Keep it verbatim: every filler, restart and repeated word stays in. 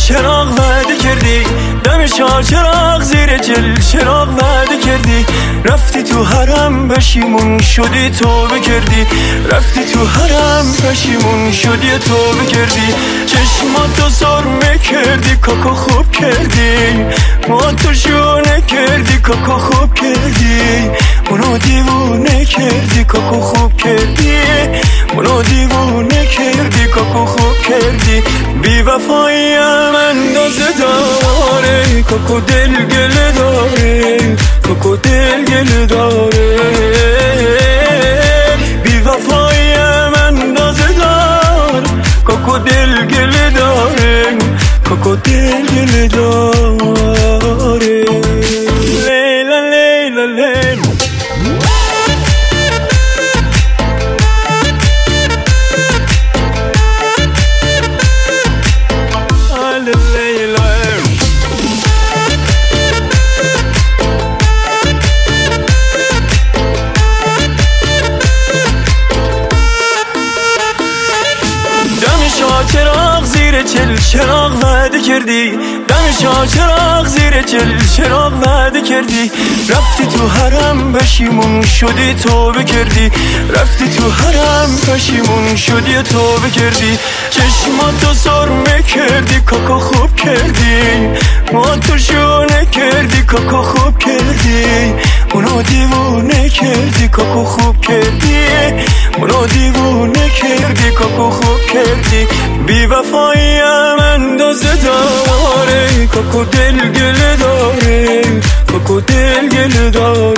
چراغ وعده کردی، دم شاه چراغ زیر چل چراغ وعده کردی. رفتی تو حرم پشیمون شدی توبه کردی، رفتی تو حرم پشیمون شدی توبه کردی. چشماتو سرمه کردی کاکا خوب کردی، موهاتو شونه کردی کاکا خوب کردی. منو دیوونه کردی کاکا خوب کردی، منو دیوونه کردی کاکا خوب کردی. بی وفاییم اندازه داره، کاکا دل گله داره، کاکا دل گله داره. بی وفاییم اندازه دار، کاکا دل گله داره، کاکا دل گله داره. لیلا لیلا لیلا چراغ زیر چل چراغ وعده کردی، دم شاه چراغ زیر چل چراغ وعده کردی. رفتی تو حرم پشیمون شدی توبه کردی، رفتی تو حرم پشیمون شدی توبه کردی. چشماتو سرمه کردی کاکا خوب کردی، موهاتو شونه کردی کاکا خوب کردی. منو دیوونه کردی کاکا خوب کردی، منو دیوونه کردی کاکا خوب کردی. بی وفاییم اندازه داره، کاکا دل گله داره، کاکا دل گله داره.